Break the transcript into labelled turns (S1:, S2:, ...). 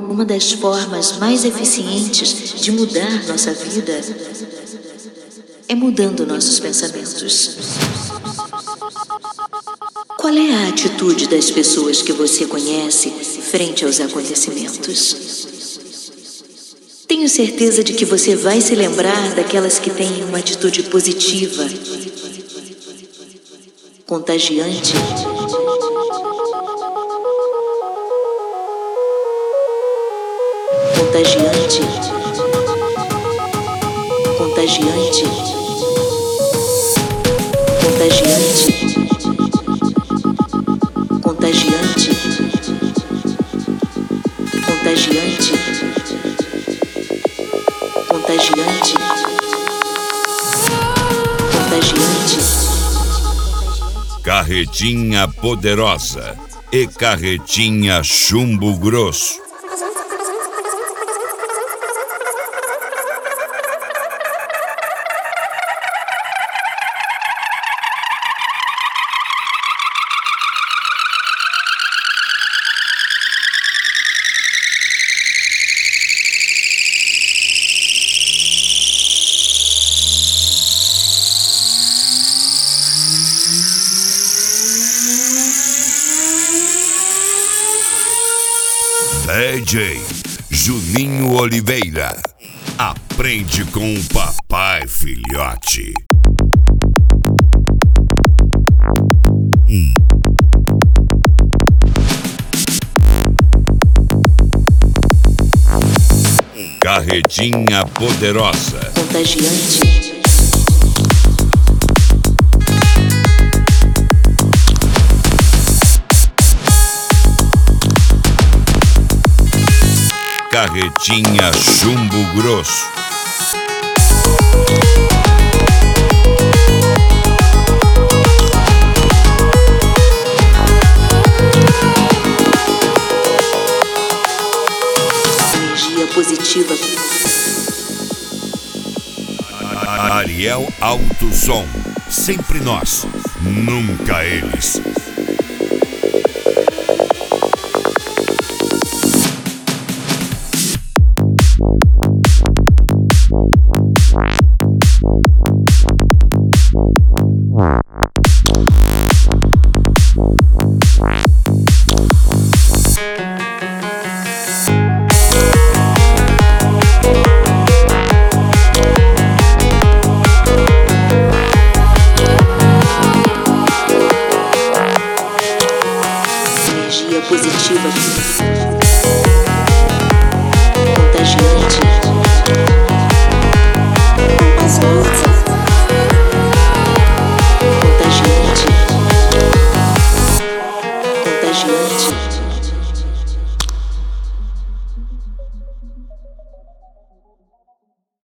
S1: uma das formas mais eficientes de mudar nossa vida é mudando nossos pensamentos. Qual é a atitude das pessoas que você conhece frente aos acontecimentos? Tenho certeza de que você vai se lembrar daquelas que têm uma atitude positiva, contagiante, contagiante, contagiante, contagiante, contagiante, contagiante, contagiante, contagiante.
S2: Carretinha poderosa e carretinha chumbo grosso. DJ Juninho Oliveira. Aprende com o papai, filhote. Carretinha poderosa.
S1: Contagiante.
S2: Carretinha chumbo grosso.
S1: Energia positiva.
S2: Ariel Alto Som. Sempre nós, nunca eles.